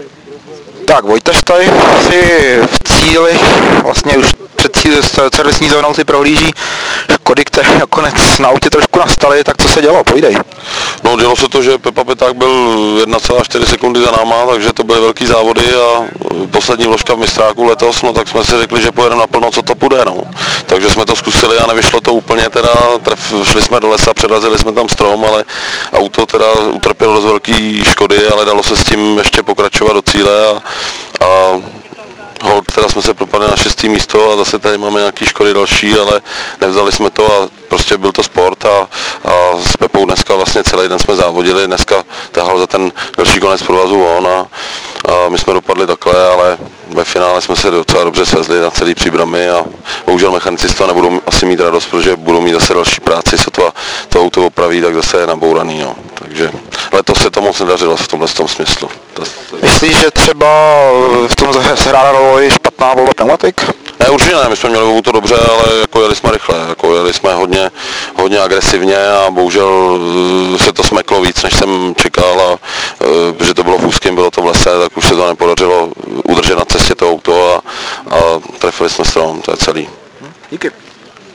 Tak, Vojta tady si v cíli, vlastně už před servisní zónou si prohlíží škody, které nakonec na autě trošku nastaly, tak co se dělo, pojdej. No, dělo se to, že Pepa Peták byl 1,4 sekundy za náma, takže to byly velký závody a poslední vložka v mistráku letos, no tak jsme si řekli, že pojedeme naplno, co to půjde, no. Takže jsme to zkusili a nevyšlo to úplně teda, šli jsme do lesa, předrazili jsme tam strom, ale auto teda utrpělo dost velký škody, ale dalo se s tím ještě pokračovat do cíle a hold, teda jsme se propadli na 6. místo a zase tady máme nějaké škody další, ale nevzali jsme to a prostě byl to sport a s Pepou dneska vlastně celý den jsme závodili, dneska tahal za ten další konec provazu on a my jsme dopadli takhle, ale ve finále jsme se docela dobře svezli na celý příbramy a bohužel mechanicista nebudou asi mít radost, protože budou mít zase další práci, sotva to auto opraví, tak zase je nabouraný, no. Takže letos se to moc nedařilo v tomhle smyslu. Myslíš, že třeba v tom hrála roli špatná volba pneumatik? Ne, určitě ne, my jsme měli auto dobře, ale jako jeli jsme rychle, jako jeli jsme hodně agresivně a bohužel se to smeklo víc, než jsem čekal a protože to bylo v úzkém, bylo to v lese, tak už se to nepodařilo udržet na cestě to auto a trefili jsme strom, to je celý. Díky.